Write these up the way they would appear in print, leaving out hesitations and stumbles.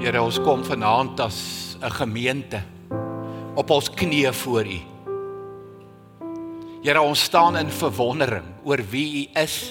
Here, ons kom vanaand as 'n gemeente op ons knieë voor U. Here, ons staan in verwondering oor wie U is.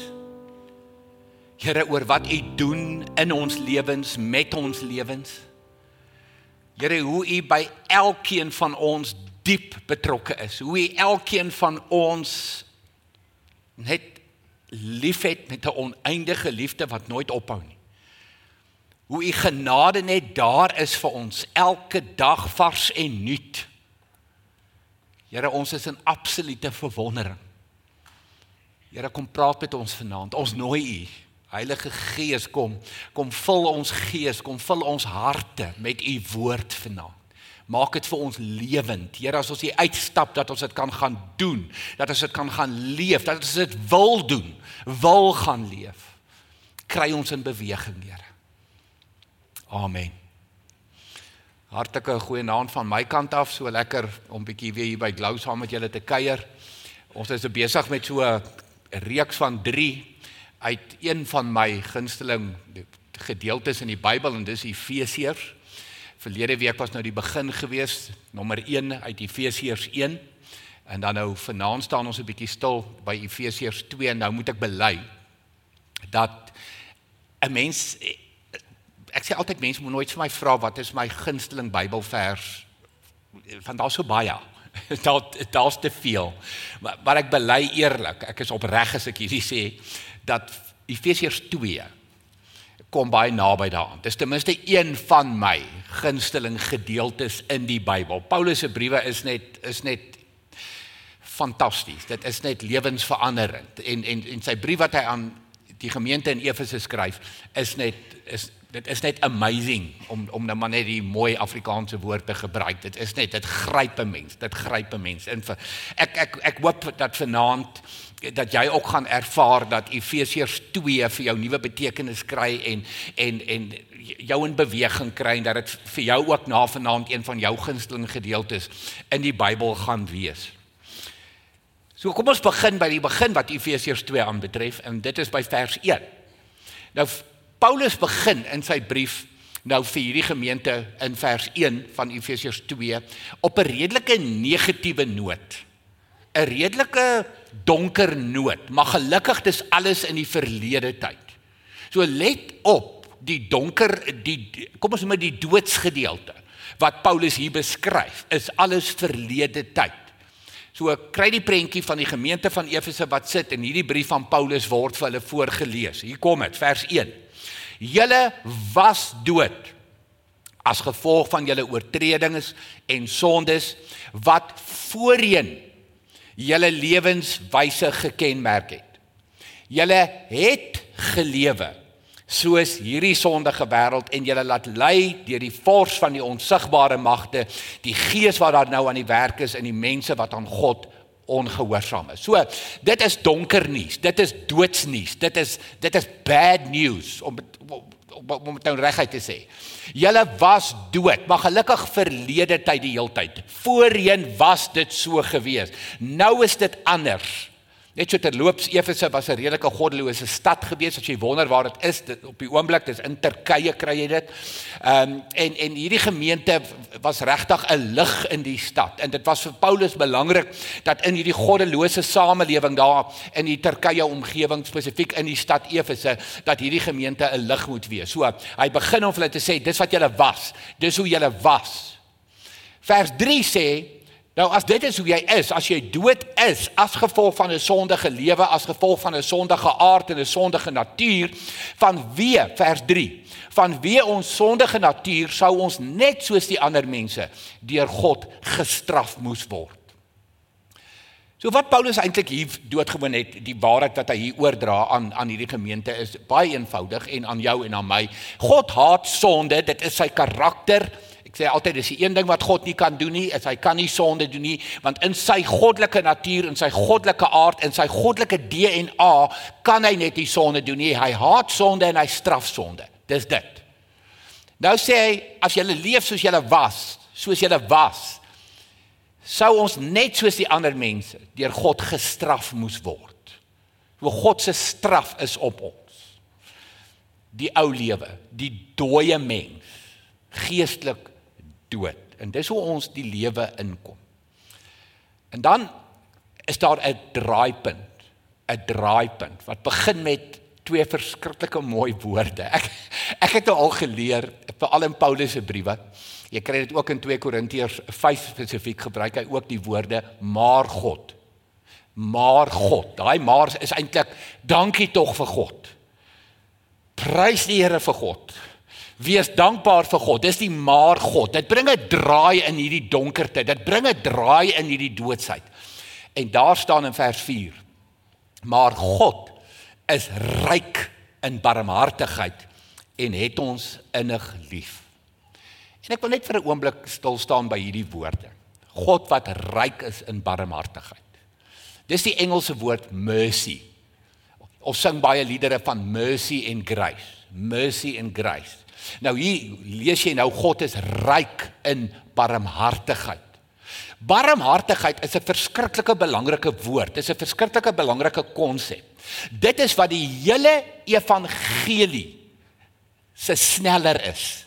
Here, oor wat U doen in ons lewens, met ons lewens. Here, hoe U by elkeen van ons diep betrokke is. Hoe U elkeen van ons net liefhet met 'n oneindige liefde wat nooit ophou nie. Hoe U genade net daar is vir ons, elke dag vars en nuut. Here, ons is in absolute verwondering. Here, kom praat met ons vanaand. Ons nooi U. Heilige Gees, kom vul ons gees, kom vul ons harte met U woord vanaand. Maak dit vir ons lewend. Here, as ons hier uitstap, dat ons dit kan gaan doen, dat ons dit kan gaan leef, dat ons dit wil doen, wil gaan leef. Kry ons in beweging, Here. Amen. Hartlike goeienaand van my kant af, so lekker om bietjie weer hier by Glow saam met julle te kuier. Ons is besig met so 'n reeks van 3 uit een van my gunsteling gedeeltes in die Bybel, en dis Efesiërs. Verlede week was nou die begin gewees, nommer 1 uit Efesiërs 1, en dan nou vanaand staan ons 'n bietjie stil by Efesiërs 2, en nou moet ek bely, dat 'n mens, ek sê altyd, mense moet nooit vir my vra, wat is my gunsteling Bybelvers, want daar's so baie, daar's te veel, maar ek bely eerlik, ek is opreg as ek hierdie sê, dat Efesiërs 2 kom baie naby daaraan. Dis ten minste een van my gunsteling gedeeltes in die Bybel. Paulus se briewe is net fantasties. Dit is net lewensveranderend. En sy brief wat hy aan die gemeente in Efese skryf, dit is net amazing, om nou maar net die mooi Afrikaanse woord te gebruik. Dit gryp 'n mens. En ek hoop dat vanaand, dat jy ook gaan ervaar dat Efesiërs 2 vir jou nuwe betekenis kry en jou in beweging kry, en dat dit vir jou ook na vanaand een van jou gunsteling gedeeltes in die Bybel gaan wees. So kom ons begin by die begin wat Efesiërs 2 aanbetref, en dit is by vers 1. Nou Paulus begin in sy brief nou vir hierdie gemeente in vers 1 van Efesiërs 2 op 'n redelike negatiewe noot. 'n redelike donker noot, maar gelukkig dis alles in die verlede tyd. So let op die kom ons noem die doodsgedeelte, wat Paulus hier beskryf, is alles verlede tyd. So kry die prentjie van die gemeente van Efese wat sit, en hierdie brief van Paulus word vir hulle voorgelees. Hier kom dit, vers 1. Julle was dood, as gevolg van julle oortredinge en sondes, wat voorheen julle lewenswyse gekenmerk het. Julle het gelewe soos hierdie sondige wêreld, en julle laat lei deur die vors van die onsigbare magte, die gees wat daar nou aan die werk is in die mense wat aan God ongehoorsaam is. So, dit is donker nuus, dit is doodsnuus, dit is bad news, om het nou reguit te sê. Julle was dood, maar gelukkig verlede tyd die heeltyd. Voorheen was dit so gewees. Nou is dit anders. Net so terloops, Efese was 'n redelike goddelose stad gewees, as jy wonder waar dit is, op die oomblik, dis in Turkye kry jy dit. En hierdie gemeente was regtig 'n lig in die stad, en dit was vir Paulus belangrik, dat in hierdie goddelose samelewing daar, in die Turkye omgewing, spesifiek in die stad Efese, dat hierdie gemeente 'n lig moet wees. So, hy begin om vir hulle te sê, dis wat julle was, dis hoe julle was. Vers 3 sê, nou as dit is hoe jy is, as jy dood is, as gevolg van 'n sondige lewe, as gevolg van 'n sondige aard en 'n sondige natuur, vanweë, vers 3, vanweë ons sondige natuur sou ons net soos die ander mense deur God gestraf moes word. So wat Paulus eintlik hier doodgewoon het, die waarheid wat hy hier oordra aan hierdie gemeente, is baie eenvoudig, en aan jou en aan my. God haat sonde, dit is sy karakter. Ek sê altyd, dis die een ding wat God nie kan doen nie, is hy kan nie sonde doen nie, want in sy goddelike natuur, in sy goddelike aard, in sy goddelike DNA, kan hy net nie sonde doen nie. Hy haat sonde en hy straf sonde. Dis dit. Nou sê hy, as julle leef soos julle was, sou ons net soos die ander mense deur God gestraf moes word. God se straf is op ons. Die ou lewe, die dooie mens, geestelik dood. En dis hoe ons die lewe inkom. En dan is daar 'n draaipunt, wat begin met twee verskriklike mooi woorde. Ek het al geleer, veral in Paulus se briewe, jy kry dit ook in 2 Korintiërs 5 spesifiek, gebruik hy ook die woorde, maar God. Maar God, daai maar is eintlik, dankie tog vir God. Prys die Here vir God. Wees dankbaar vir God, dis die maar God. Dit bring 'n draai in hierdie donkerte, dit bring 'n draai in hierdie doodsheid. En daar staan in vers 4, maar God is ryk in barmhartigheid en het ons innig lief. En ek wil net vir 'n oomblik stil staan by hierdie woorde. God wat ryk is in barmhartigheid. Dis die Engelse woord mercy. Ons sing baie liedere van mercy and grace. Mercy and grace. Nou hier lees jy nou, God is ryk in barmhartigheid. Barmhartigheid is 'n verskriklike belangrike woord. Dis 'n verskriklike belangrike konsep. Dit is wat die hele evangelie se sneller is.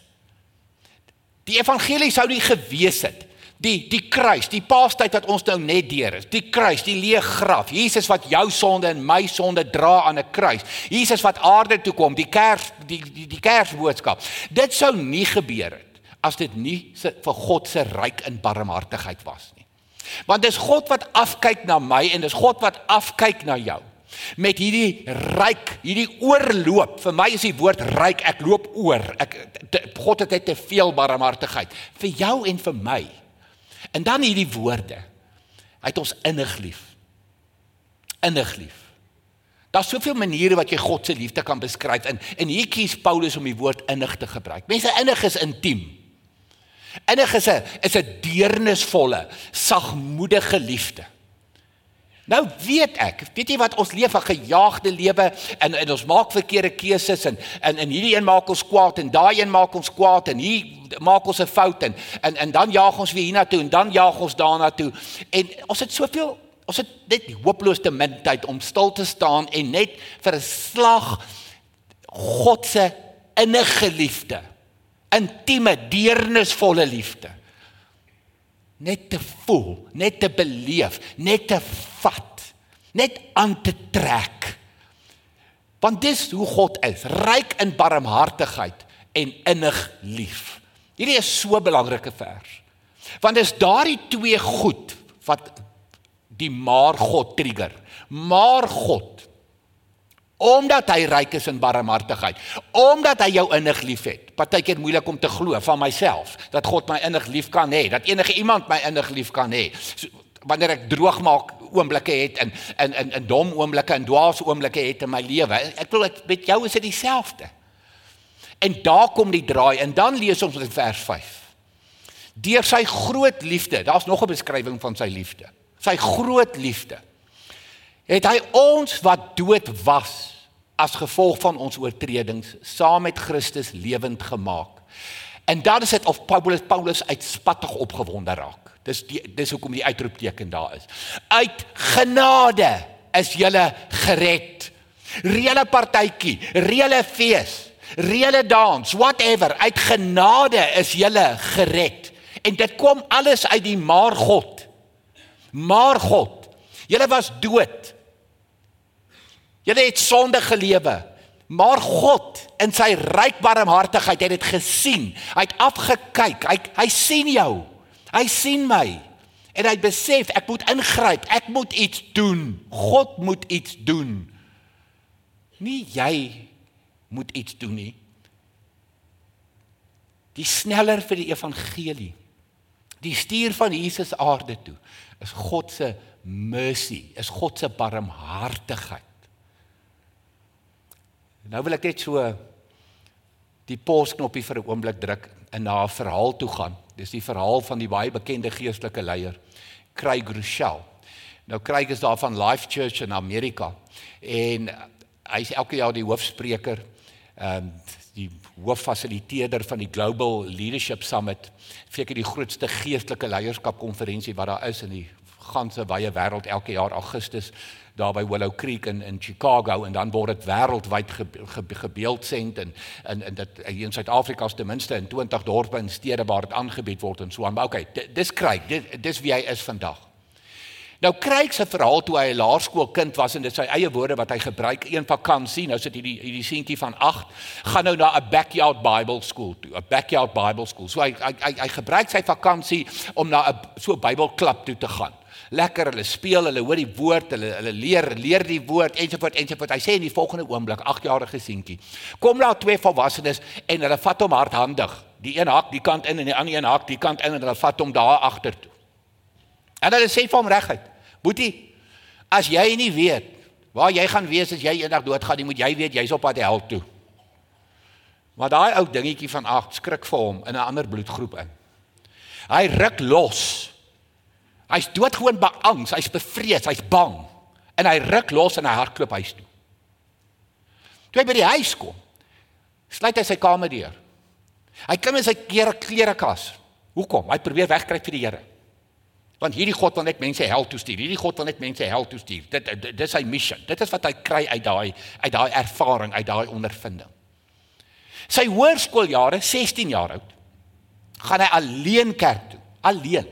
Die evangelie sou nie gewees het. Die kruis, die paastyd wat ons nou net deur is, die kruis, die leë graf, Jesus wat jou sonde en my sonde dra aan 'n kruis, Jesus wat aarde toe kom, die Kersboodskap, dit sou nie gebeur het, as dit nie vir God se ryk in barmhartigheid was nie. Want dis God wat afkyk na my, en dis God wat afkyk na jou, met hierdie ryk, hierdie oorloop, vir my is die woord ryk, ek loop oor, God het net te veel barmhartigheid, vir jou en vir my. En dan hierdie woorde, hy het ons innig lief. Innig lief. Daar's soveel maniere wat jy God se liefde kan beskryf, en hier kies Paulus om die woord innig te gebruik. Mense, innig is intiem. Innig is 'n deernisvolle, sagmoedige liefde. Nou weet jy wat, ons leef 'n gejaagde lewe, en ons maak verkeerde keuses, en hierdie een maak ons kwaad, en daai een maak ons kwaad, en hier maak ons 'n fout, en dan jaag ons weer hiernatoe, en dan jaag ons daarna toe, en ons het net hopeloos te min tyd om stil te staan, en net vir 'n slag God se innige liefde, intieme, deernisvolle liefde, net te voel, net te beleef, net te vat, net aan te trek. Want dis hoe God is, ryk in barmhartigheid en innig lief. Hierdie is so 'n belangrike vers. Want dis daardie twee goed wat die maar God trigger. Maar God, omdat hy ryk is in barmhartigheid, omdat hy jou innig lief het. Partykeer moeilik om te glo van myself, dat God my innig lief kan hê, dat enige iemand my innig lief kan hê. So, wanneer ek droogmaak oomblikke het, en dom oomblikke, en dwaas oomblikke het in my lewe, ek bedoel, met jou is dit dieselfde. En daar kom die draai, en dan lees ons in vers 5. Deur sy groot liefde, daar's nog 'n beskrywing van sy liefde, sy groot liefde, het hy ons wat dood was, as gevolg van ons oortredings, saam met Christus lewend gemaak. En dan is dit of Paulus uitspattig opgewonde raak. Dis hoekom die uitroepteken daar is. Uit genade is julle gered. Reële partytjie, reële fees, reële dans, whatever, uit genade is julle gered. En dit kom alles uit die maar God. Maar God, julle was dood. Julle het sonde gelewe, maar God in sy ryk barmhartigheid het dit gesien. Hy het afgekyk, hy sien jou, hy sien my, en hy besef, ek moet ingryp, ek moet iets doen, God moet iets doen. Nie jy moet iets doen nie. Die sneller vir die evangelie, die stuur van Jesus aarde toe, is God se mercy, is God se barmhartigheid. Nou wil ek net so die pausknoppie vir 'n oomblik druk en na 'n verhaal toe gaan. Dis die verhaal van die baie bekende geestelike leier, Craig Groeschel. Nou Craig is daar van Life Church in Amerika, en hy is elke jaar die hoofspreker, die hooffasiliteerder van die Global Leadership Summit, seker die grootste geestelike leierskapkonferensie wat daar is in die ganse wye wêreld elke jaar Augustus daar by Willow Creek in Chicago, en dan word dit wêreldwyd gebeeldsend, en dit hier in Suid-Afrika is ten minste in 20 dorpe en stede waar dit aangebied word en so aan. Maar okay, dis Craig, dis wie hy is vandag. Nou Craig se verhaal toe hy 'n laerskoolkind was, en dit sy eie woorde wat hy gebruik, een vakansie, nou sit hierdie seentjie van 8, gaan nou na 'n backyard Bible school toe, 'n backyard Bible school. So hy gebruik sy vakansie om na 'n so Bybelklub toe te gaan. Lekker, hulle speel, hulle hoor die woord, hulle leer die woord, ensovoort. Hy sê in die volgende oomblik, 8-jarige seentjie, kom daar 2 volwassenes en hulle vat hom hardhandig. Die een hak die kant in en die ander een hak die kant in, en hulle vat hom daar agter toe. En hulle sê vir hom reguit, Boetie, as jy nie weet waar jy gaan wees as jy eendag doodgaan, moet jy weet jy's op pad hel toe. Maar daai ou dingetjie van 8 skrik vir hom in 'n ander bloedgroep in. Hy ruk los. Hy's doodgewoon beangs, hy's bevrees, hy's bang. En hy ruk los en hy hardloop huis toe. Toe hy by die huis kom, sluit hy sy kamer deur. Hy klim in sy klerekas. Hoekom? Hy probeer wegkry vir die Here. Want hierdie God wil net mense hel toe stuur. Hierdie God wil net mense hel toe stuur. Dit is sy mission. Dit is wat hy kry uit daai ervaring, uit daai ondervinding. Sy hoërskooljare, 16 jaar oud, gaan hy alleen kerk toe. Alleen.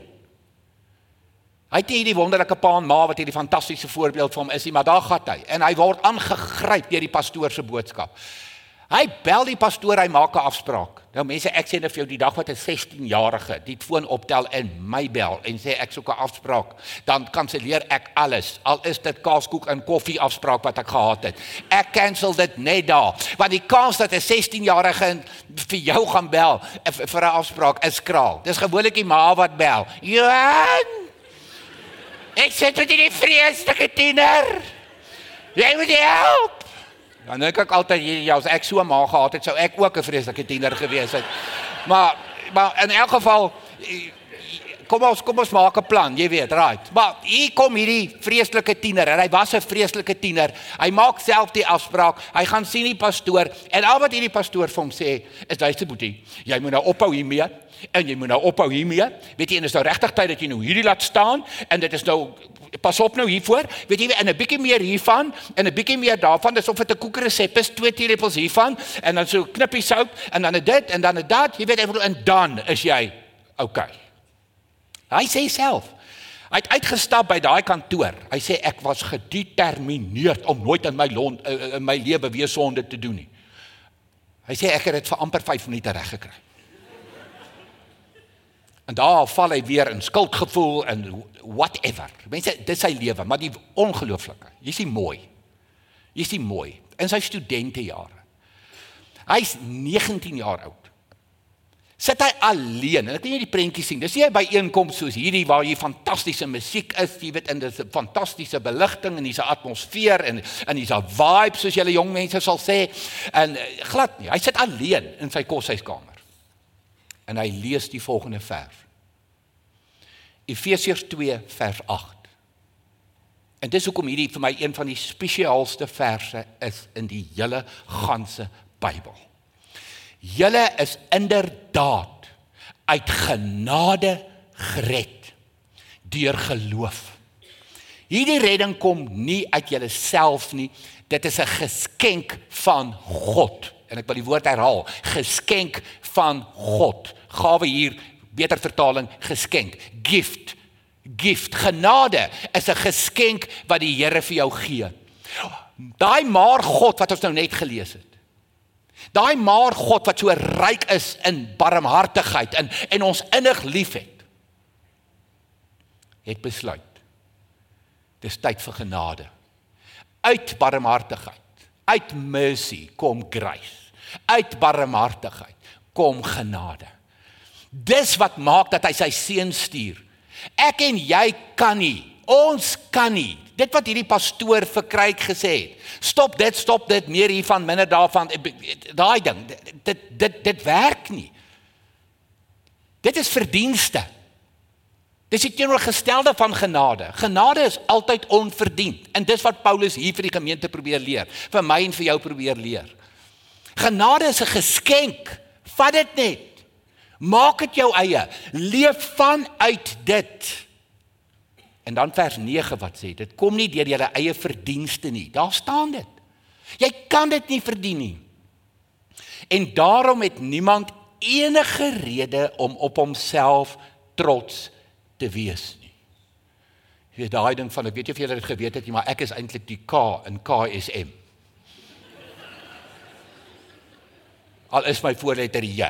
Hy het nie die wonderlike pa en ma wat hierdie fantastiese voorbeeld vir hom is nie, maar daar gaan hy. En hy word aangegryp deur die pastoor se boodskap. Hy bel die pastoor, hy maak 'n afspraak. Nou mense, ek sê net vir jou, die dag wat 'n 16-jarige die foon optel en my bel en sê ek soek 'n afspraak, dan kanselleer ek alles. Al is dit kaaskoek en koffie afspraak wat ek gehad het. Ek cancel dit net daar. Want die kans dat 'n 16-jarige vir jou gaan bel vir 'n afspraak is skraal. Dis gewoonlik die ma wat bel. Johan, ek sit met die vreeslike tiener. Jy moet help. Dan dink ek altyd, ja, as ek so 'n ma gehad het, sou ek ook 'n vreeslike tiener gewees het. Maar in elk geval, kom ons maak 'n plan, jy weet, right. Maar hier kom hierdie vreeslike tiener, en hy was 'n vreeslike tiener. Hy maak self die afspraak, hy gaan sien die pastoor, en al wat hierdie pastoor vir hom sê, is luister boetie, jy moet nou ophou hiermee, en jy moet nou ophou hiermee, weet jy, en is nou regtig tyd dat jy nou hierdie laat staan, en dit is nou, pas op nou hiervoor, weet jy, en 'n bietjie meer hiervan, en 'n bietjie meer daarvan, dis of dit 'n koekresep is, 2 teelepels hiervan, en dan so 'n knippie sout, en dan dit, en dan dat, jy weet, en dan is jy, okay. Hy sê self, hy het uitgestap by daai kantoor, hy sê, ek was gedetermineerd om nooit in my lewe weer sonde te doen nie. Hy sê, ek het dit vir amper 5 minute reg gekry. En daar val hy weer in skuldgevoel en whatever. Mense, dit is sy lewe, maar die ongelooflike. Jy sien mooi. In sy studentejare. Hy's 19 jaar oud. Sit hy alleen, en ek kan jy die prentjie sien, dis nie 'n byeenkoms soos hierdie waar hier fantastiese musiek is, jy weet, en dis 'n fantastiese beligting, en hier's 'n atmosfeer, en hier's 'n vibe, soos julle jong mense sal sê, en glad nie, hy sit alleen in sy koshuiskamer. En hy lees die volgende vers. Efesiërs 2 vers 8. En dis hoekom hierdie vir my een van die spesiaalste verse is in die hele ganse Bybel. Julle is inderdaad uit genade gered deur geloof. Hierdie redding kom nie uit julleself nie, dit is 'n geskenk van God. En ek wil die woord herhaal, geskenk van God. Gawe hier, beter vertaling, geskenk, gift. Genade is 'n geskenk wat die Here vir jou gee. Daai maar God wat ons nou net gelees het. Daai maar God wat so ryk is in barmhartigheid en ons innig liefhet, het besluit, dis tyd vir genade. Uit barmhartigheid, uit mercy kom grace, uit barmhartigheid kom genade. Dis wat maak dat hy sy seun stuur. Ek en jy kan nie, ons kan nie, dit wat hierdie pastoor vir Craig gesê het, stop dit, meer hiervan, minder daarvan, daai ding, dit werk nie. Dit is verdienste. Dis die teenoorgestelde van genade. Genade is altyd onverdiend, en dis wat Paulus hier vir die gemeente probeer leer, vir my en vir jou probeer leer. Genade is 'n geskenk, vat dit net, maak dit jou eie, leef vanuit dit. En dan vers 9 wat sê, dit kom nie deur julle eie verdienste nie. Daar staan dit. Jy kan dit nie verdien nie. En daarom het niemand enige rede om op homself trots te wees nie. Jy weet daai ding van, ek weet nie of julle dit geweet het nie, maar ek is eintlik die K in KSM. Al is my voorletter J.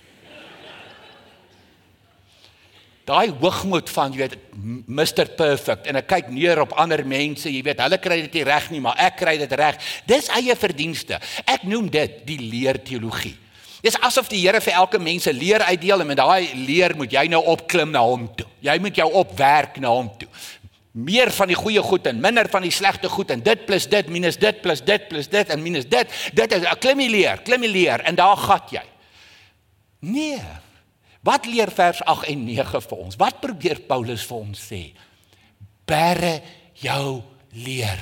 Daai hoogmoed van, jy weet, Mr. Perfect, en ek kyk neer op ander mense, jy weet, hulle kry dit nie reg nie, maar ek kry dit reg. Dis eie verdienste. Ek noem dit die leerteologie. Dis asof die Here vir elke mens 'n leer uitdeel, en met daai leer moet jy nou opklim na hom toe. Jy moet jou opwerk na hom toe. Meer van die goeie goed en minder van die slegte goed, en dit plus dit, minus dit, plus dit, plus dit, en minus dit. Dit is 'n klim die leer, en daar gat jy. Nee. Wat leer vers 8 en 9 vir ons? Wat probeer Paulus vir ons sê? Bære jou leer.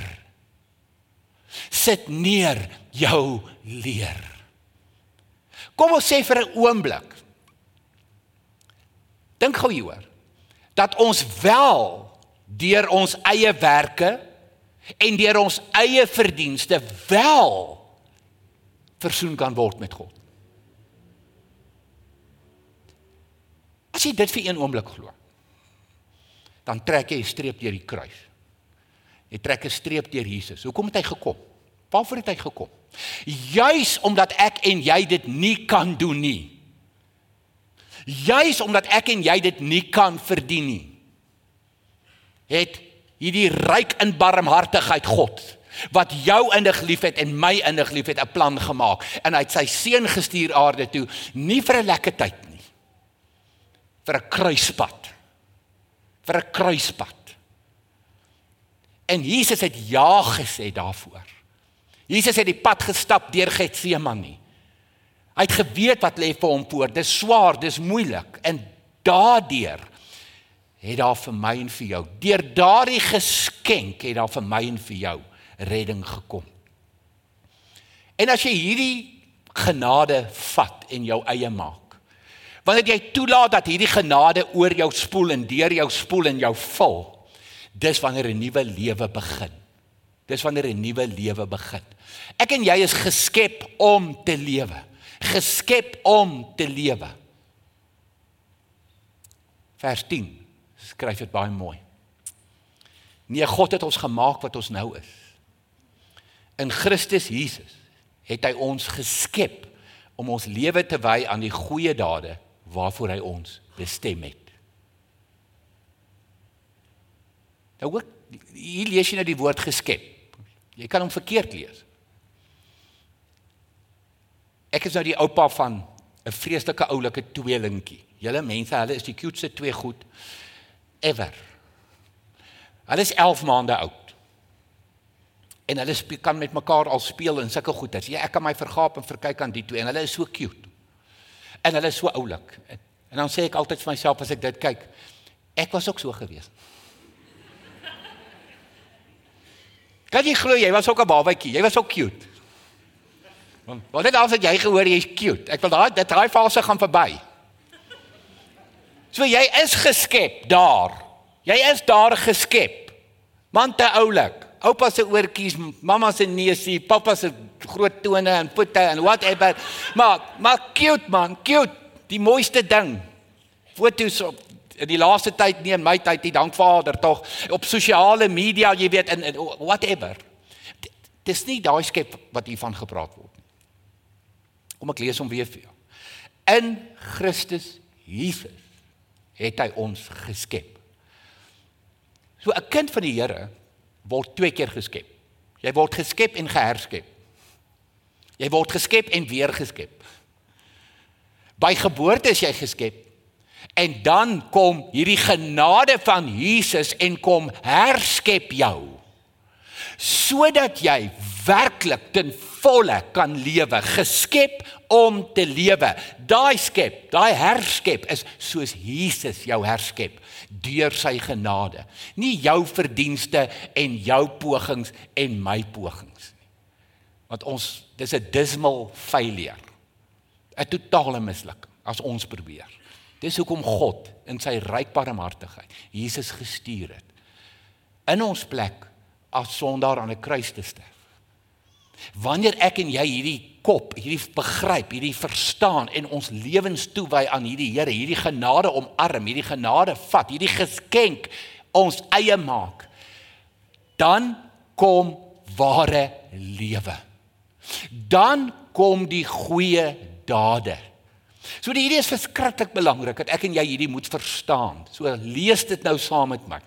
Sit neer jou leer. Kom ons sê vir 'n oomblik, dink gou hieroor, dat ons wel deur ons eie werke en deur ons eie verdienste wel versoen kan word met God. As jy dit vir een oomblik glo, dan trek jy 'n streep deur die kruis. Jy trek 'n streep deur Jesus. Hoekom het hy gekom? Waarvoor het hy gekom? Juis omdat ek en jy dit nie kan doen nie. Juis omdat ek en jy dit nie kan verdien nie. Het hierdie ryk in barmhartigheid God, wat jou innig liefhet en my innig liefhet, 'n plan gemaak. En hy het sy seun gestuur aarde toe, nie vir 'n lekker tyd nie. Vir 'n kruispad. Vir 'n kruispad. En Jesus het ja gesê daarvoor. Jesus het die pad gestap deur Getsemane. Hy het geweet wat lê vir hom voor. Dis swaar, dis moeilik. En daardeur het daar vir my en vir jou, deur daardie geskenk het daar vir my en vir jou redding gekom. En as jy hierdie genade vat en jou eie maak, wanneer jy toelaat dat hierdie genade oor jou spoel en deur jou spoel en jou vul, dis wanneer 'n nuwe lewe begin. Dis wanneer 'n nuwe lewe begin. Ek en jy is geskep om te lewe. Geskep om te lewe. Vers 10, skryf dit baie mooi. Nee, God het ons gemaak wat ons nou is. In Christus Jesus het hy ons geskep om ons lewe te wy aan die goeie dade waarvoor hy ons bestem het. Nou hoor, hier lees jy nou die woord geskep. Jy kan hom verkeerd lees. Ek is nou die oupa van 'n vreeslike oulike tweelingkie. Julle mense, hulle is die cuteste twee goed ever. Hulle is 11 maande oud. En hulle kan met mekaar al speel en sulke goeders. Ja, ek kan my vergaap en verkyk aan die twee en hulle is so cute. En hulle is so oulik. En dan sê ek altyd vir myself as ek dit kyk, ek was ook so gewees. Kan jy glo, jy was ook 'n babatjie, jy was ook cute. Want net as jy gehoor jy's cute. Ek wil daai fase gaan verby. So jy is geskep daar. Jy is daar geskep. Man te oulik. Oupa se oortjies, mamma se neusie, pappa se groot tone en voete en whatever. Maar cute man, cute. Die mooiste ding. Foto's op in die laaste tyd, nie in my tyd nie, dank Vader tog, op sosiale media, jy weet, en whatever. Dis nie daai skep wat hiervan gepraat word nie. Kom ek lees hom weer vir jou. In Christus Jesus het hy ons geskep. So 'n kind van die Here word 2 keer geskep. Jy word geskep en geherskep. Jy word geskep en weer geskep. By geboorte is jy geskep. En dan kom hierdie genade van Jesus en kom herskep jou. Sodat jy werklik ten volle kan lewe, geskep om te lewe. Daai skep, daai herskep is soos Jesus jou herskep, deur sy genade. Nie jou verdienste en jou pogings en my pogings nie. Want dis 'n dismal failure, 'n totale mislukking as ons probeer. Dis hoekom God in sy ryk barmhartigheid Jesus gestuur het in ons plek as sondaar aan 'n kruis te sterf. Wanneer ek en jy hierdie kop, hierdie begryp, hierdie verstaan en ons lewens toewy aan hierdie Here, hierdie genade omarm, hierdie genade vat, hierdie geskenk ons eie maak, dan kom ware lewe. Dan kom die goeie dade. So hierdie is verskriklik belangrik dat ek en jy hierdie moet verstaan. So lees dit nou saam met my.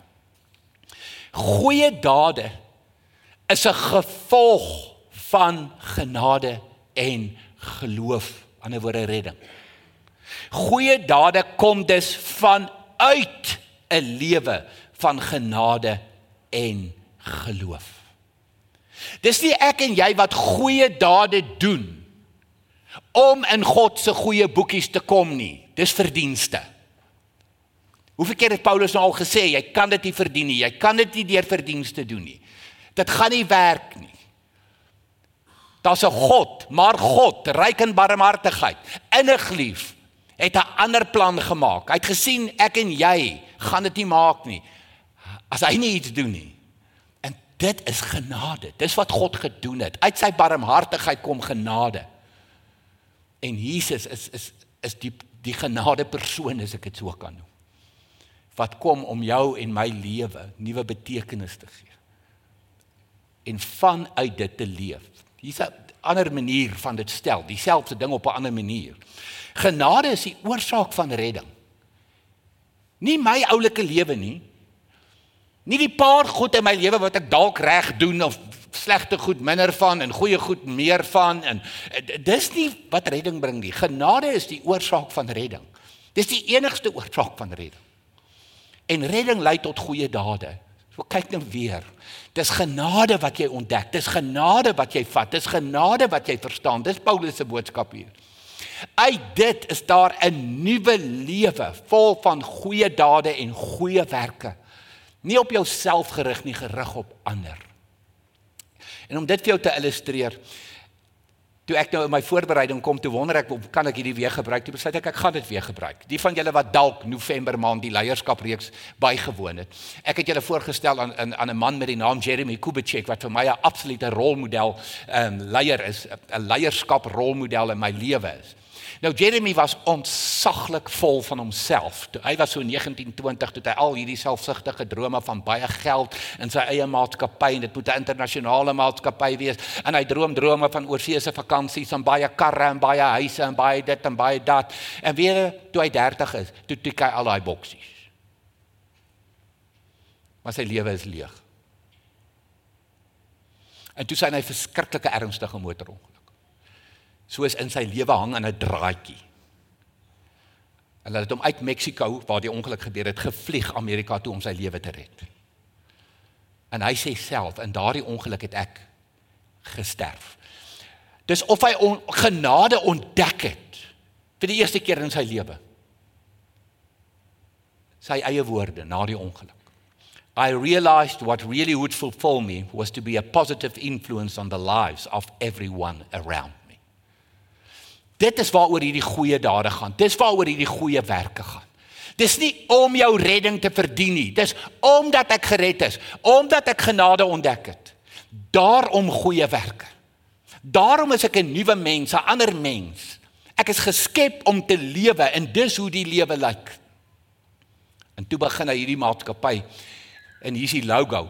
Goeie dade is 'n gevolg van genade en geloof, ander woorde redding. Goeie dade kom dus vanuit 'n lewe van genade en geloof. Dis nie ek en jy wat goeie dade doen om in God se goeie boekies te kom nie. Dis verdienste. Hoeveel keer het Paulus nou al gesê, jy kan dit nie verdien nie, jy kan dit nie deur verdienste doen nie. Dit gaan nie werk nie. Daar's 'n God, maar God, ryk in barmhartigheid, innig lief, het 'n ander plan gemaak. Hy het gesien, ek en jy gaan dit nie maak nie, as hy nie iets doen nie. En dit is genade, dis wat God gedoen het. Uit sy barmhartigheid kom genade. En Jesus is die genade persoon, as ek dit so kan noem, wat kom om jou en my lewe nuwe betekenis te gee. En vanuit dit te leef. Hier's 'n ander manier van dit stel, dieselfde ding op 'n ander manier. Genade is die oorsaak van redding. Nie my oulike lewe nie. Nie die paar goed in my lewe wat ek dalk reg doen of slegte goed minder van en goeie goed meer van, en dis nie wat redding bring nie. Genade is die oorsaak van redding. Dis die enigste oorsaak van redding. En redding lei tot goeie dade. So kyk nou weer. Dis genade wat jy ontdek, dis genade wat jy vat, dis genade wat jy verstaan. Dis Paulus se boodskap hier. Uit dit is daar 'n nuwe lewe vol van goeie dade en goeie werke. Nie op jouself gerig nie, gerig op ander. En om dit vir jou te illustreer, toe ek nou in my voorbereiding kom, toe wonder ek, kan ek hierdie weer gebruik? Toe besluit ek gaan dit weer gebruik. Die van julle wat dalk November maand die leierskapreeks bygewoon het. Ek het julle voorgestel aan 'n man met die naam Jeremy Kubitschek, wat vir my 'n absolute rolmodel, leier is, 'n leierskap rolmodel in my lewe is. Nou Jeremy was ontsaglik vol van homself. Hy was so 1920 toe hy al hierdie selfsugtige drome van baie geld in sy eie maatskappy, en dit moet 'n internasionale maatskappy wees, en hy drome van oorseese vakansies en baie karre en baie huise en baie dit en baie dat. En weer toe hy 30 is, toe tik hy al daai boksies. Maar sy lewe is leeg. En toe sien hy verskriklike ernstige motorongeluk. Soos in sy lewe hang aan 'n draadjie. Hulle het hom uit Mexico, waar die ongeluk gebeur het, gevlieg Amerika toe om sy lewe te red. En hy sê self, in daardie ongeluk het ek gesterf. Dis of hy genade ontdek het, vir die eerste keer in sy lewe. Sy eie woorde, na die ongeluk. I realized what really would fulfill me was to be a positive influence on the lives of everyone around. Dit is waaroor hierdie goeie dade gaan. Dis waaroor hierdie goeie werke gaan. Dis nie om jou redding te verdien nie. Dis omdat ek gered is, omdat ek genade ontdek het. Daarom goeie werke. Daarom is ek 'n nuwe mens, 'n ander mens. Ek is geskep om te lewe, en dis hoe die lewe lyk. En toe begin hy hierdie maatskappy, en hier is die logo,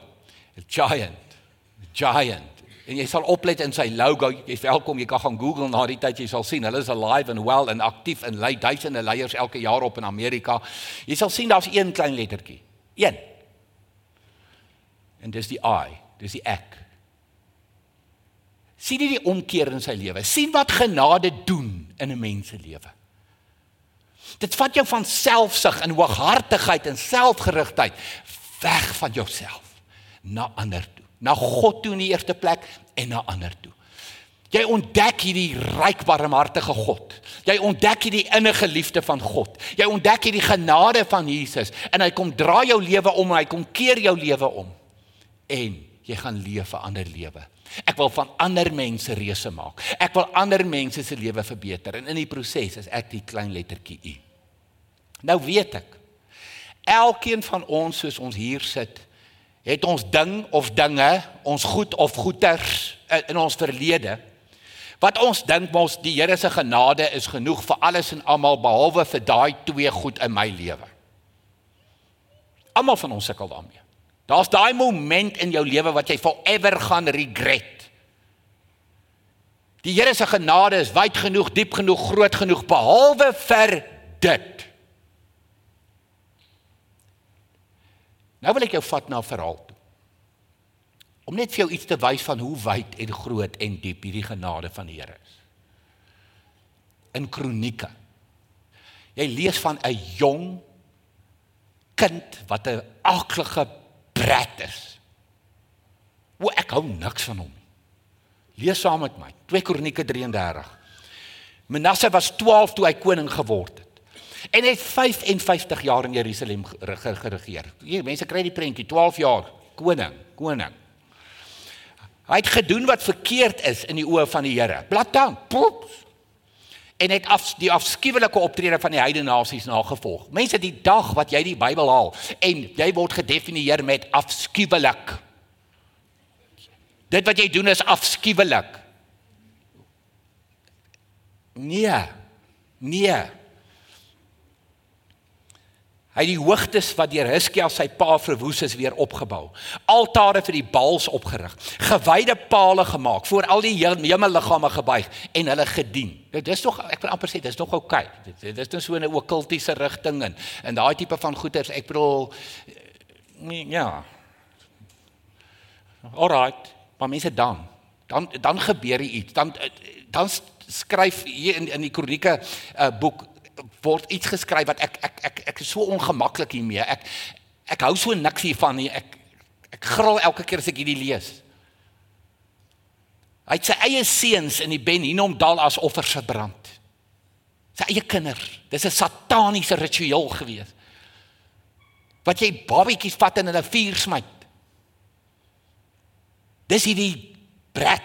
Giant. En jy sal oplet in sy logo, jy is welkom, jy kan gaan Google na die tyd, jy sal sien, hulle is alive and well en actief en lei duisende leiers elke jaar op in Amerika. Jy sal sien, daar's een klein lettertjie. Een. En dis die I, dis die ek. Sien jy die omkeer in sy lewe? Sien wat genade doen in 'n mens se lewe. Dit vat jou van selfsug en hooghartigheid en selfgerigtheid weg van jouself na ander toe. Na God toe in die eerste plek en na ander toe. Jy ontdek hierdie ryk barmhartige God. Jy ontdek hierdie innige liefde van God. Jy ontdek hierdie genade van Jesus, en hy kom draai jou lewe om, en hy kom keer jou lewe om. En jy gaan leef 'n ander lewe. Ek wil van ander mense reuse maak. Ek wil ander mense se lewe verbeter, en in die proses is ek die klein lettertjie U. Nou weet ek, elkeen van ons soos ons hier sit, het ons ding of dinge, ons goed of goeders in ons verlede, wat ons dink mos die Here se genade is genoeg vir alles en almal, behalwe vir daai 2 goed in my lewe. Almal van ons sukkel daarmee. Daar's daai moment in jou lewe wat jy forever gaan regret. Die Here se genade is wyd genoeg, diep genoeg, groot genoeg, behalwe vir dit. Nou wil ek jou vat na 'n verhaal toe. Om net vir jou iets te wys van hoe wyd en groot en diep hierdie genade van die Here is. In Kronieke. Jy lees van 'n jong kind wat 'n aaklige brat is. Ek hou niks van hom. Lees saam met my. 2 Kronieke 33. Manasse was 12 toe hy koning geword het. En hy het 55 jaar in Jerusalem geregeer. Hier, mense kry die prentjie, 12 jaar, koning. Hy het gedoen wat verkeerd is in die oë van die Here. Blaatant, poeps. En het die afskuwelike optrede van die heidene nasies nagevolg. Mense, die dag wat jy die Bybel haal, en jy word gedefinieer met afskuwelik. Dit wat jy doen is afskuwelik. Nee. Hy het die hoogtes wat deur Hizkia sy pa verwoes is weer opgebou. Altare vir die Baals opgerig. Gewyde pale gemaak, voor al die hemelliggame gebuig en hulle gedien. Dis nog, ek wil amper sê, dis nog oukei. Dit is nou so 'n okkultiese rigting en daai tipe van goeders. Ek bedoel, ja. Alright, maar mense dan gebeur iets. Dan skryf hier in die Kronieke boek word iets geskryf wat ek is so ongemaklik hiermee. Ek hou so niks hiervan nie. Ek gril elke keer as ek hierdie lees. Hy het sy eie seuns in die Ben Hinnom dal as offers verbrand. Sy eie kinders. Dis 'n sataniese ritueel gewees. Wat jy babietjies vat en hulle vuur smyt. Dis hierdie brat.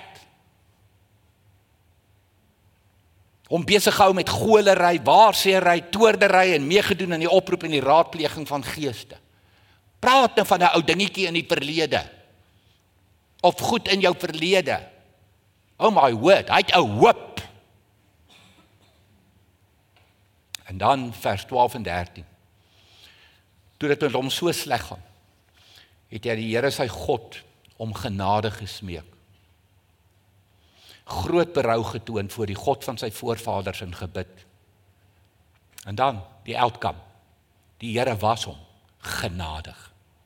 Om besig gehou met goolery, waarseery, toordery en meegedoen in die oproep en die raadpleging van geeste. Praat nou van 'n ou dingetjie in die verlede. Of goed in jou verlede. Oh my word, hy het 'n hoop. En dan vers 12 en 13. Toe dit met hom so sleg gaan, het hy die Here sy God om genade gesmeek. Groot berou getoon voor die God van sy voorvaders in gebid. En dan, die outcome. Die Here was hom genadig.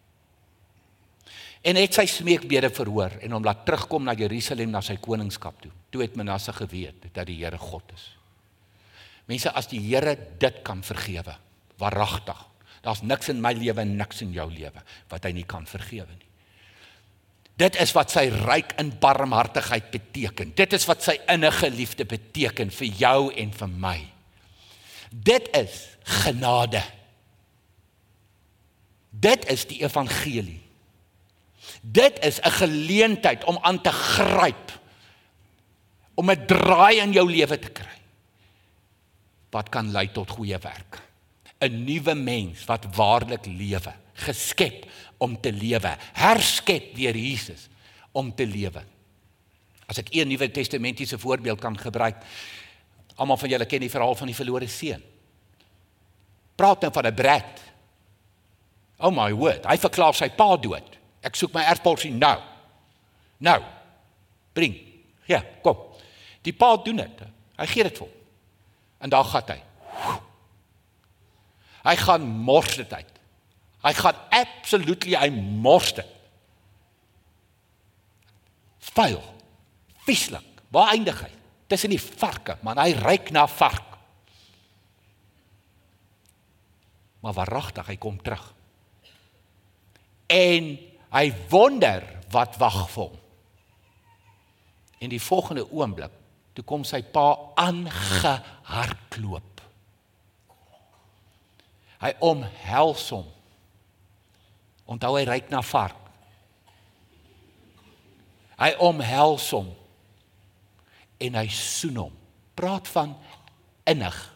En het sy smeekbede verhoor en hom laat terugkom na Jerusalem, na sy koningskap toe. Toe het Manasse geweet dat die Here God is. Mense, as die Here dit kan vergewe, waaragtig, daar's niks in my lewe en niks in jou lewe wat hy nie kan vergewe nie. Dit is wat sy ryk in barmhartigheid beteken. Dit is wat sy innige liefde beteken vir jou en vir my. Dit is genade. Dit is die evangelie. Dit is 'n geleentheid om aan te gryp, om 'n draai in jou lewe te kry, wat kan lei tot goeie werk. 'n Nuwe mens wat waarlik lewe, geskep om te lewe, herskep deur Jesus om te lewe. As ek 'n Nuwe Testamentiese voorbeeld kan gebruik, almal van julle ken die verhaal van die verlore seun. Praat nou van 'n brat. Oh my word, hy verklaar sy pa dood. Ek soek my erfporsie nou. Bring. Ja, kom. Die pa doen dit. Hy gee dit vir hom. En daar gaan hy. Hy gaan mors dit uit. Hy gaan hy mors dit. Vuil. Vieslik. Waar eindig hy? Tussen die varke, man, hy ruik na vark. Maar waaragtig, hy kom terug. En hy wonder wat wag vir hom. En die volgende oomblik, toe kom sy pa aangehardloop. Hy omhels hom. Onthou, hy ruik na vark. Hy omhels hom. En hy soen hom. Praat van innig.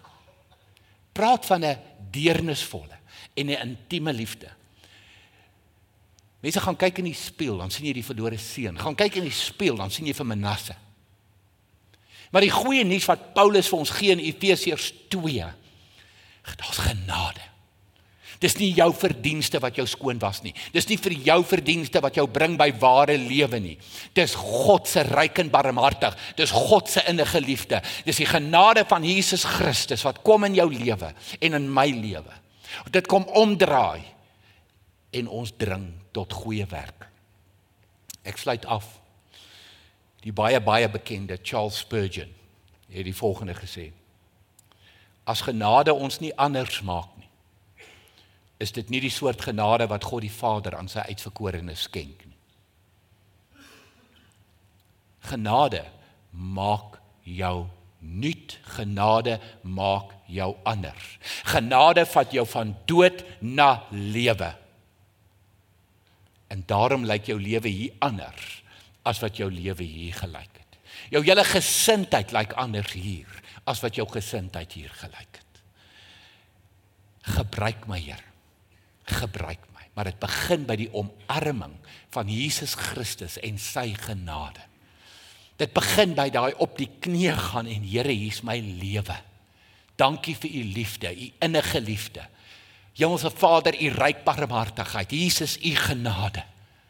Praat van 'n deernisvolle en 'n intieme liefde. Mense gaan kyk in die spieël, dan sien jy die verlore seun. Gaan kyk in die spieël, dan sien jy vir Manasse. Maar die goeie nuus wat Paulus vir ons gee in Efesiërs 2, daar's genade. Dis nie jou verdienste wat jou skoon was nie. Dis nie vir jou verdienste wat jou bring by ware lewe nie. Dis God se ryk en barmhartig. Dis God se innige liefde. Dis die genade van Jesus Christus wat kom in jou lewe en in my lewe. Dit kom omdraai en ons dring tot goeie werk. Ek sluit af. Die baie bekende Charles Spurgeon het die volgende gesê: as genade ons nie anders maak nie, is dit nie die soort genade wat God die Vader aan sy uitverkorenes skenk nie. Genade maak jou nuut. Genade maak jou anders. Genade vat jou van dood na lewe. En daarom lyk jou lewe hier anders as wat jou lewe hier gelyk het. Jou hele gesindheid lyk anders hier as wat jou gesindheid hier gelyk het. Gebruik my, Here. Gebruik my. Maar dit begin by die omarming van Jesus Christus en sy genade. Dit begin by daai op die knie gaan en Here, hier is my lewe. Dankie vir u liefde, u innige liefde. Hemelse Vader, u ryk barmhartigheid. Jesus, u genade.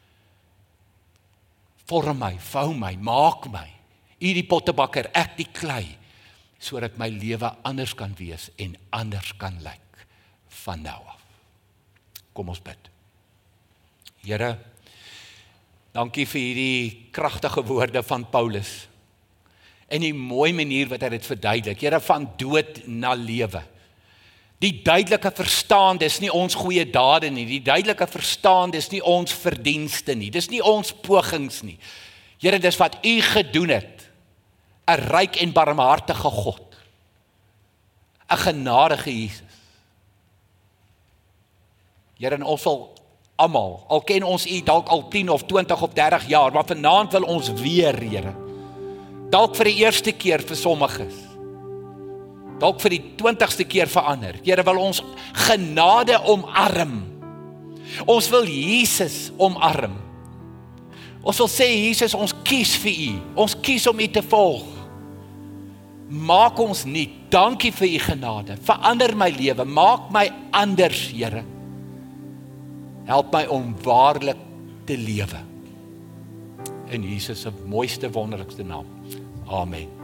Vorm my, vou my, maak my. U die pottebakker, ek die klei, sodat my lewe anders kan wees en anders kan lyk van nou af. Kom ons bid. Here, dankie vir hierdie kragtige woorde van Paulus en die mooi manier wat hy dit verduidelik. Here, van dood na lewe. Die duidelike verstaan, dis nie ons goeie dade nie. Die duidelike verstaan, dis nie ons verdienste nie. Dis nie ons pogings nie. Here, dis wat u gedoen het. 'n ryk en barmhartige God. 'n genadige Jesus. Here, en ons sal almal, al ken ons u dalk al 10 of 20 of 30 jaar, maar vanaand wil ons weer, Here. Dalk vir die eerste keer vir sommiges. Dalk vir die 20ste keer verander. Here, wil ons genade omarm. Ons wil Jesus omarm. Ons wil sê, Jesus, ons kies vir u. Ons kies om u te volg. Maak ons nie. Dankie vir u genade. Verander my lewe. Maak my anders, Here. Help my om waarlik te lewe. In Jesus se mooiste, wonderlikste naam. Amen.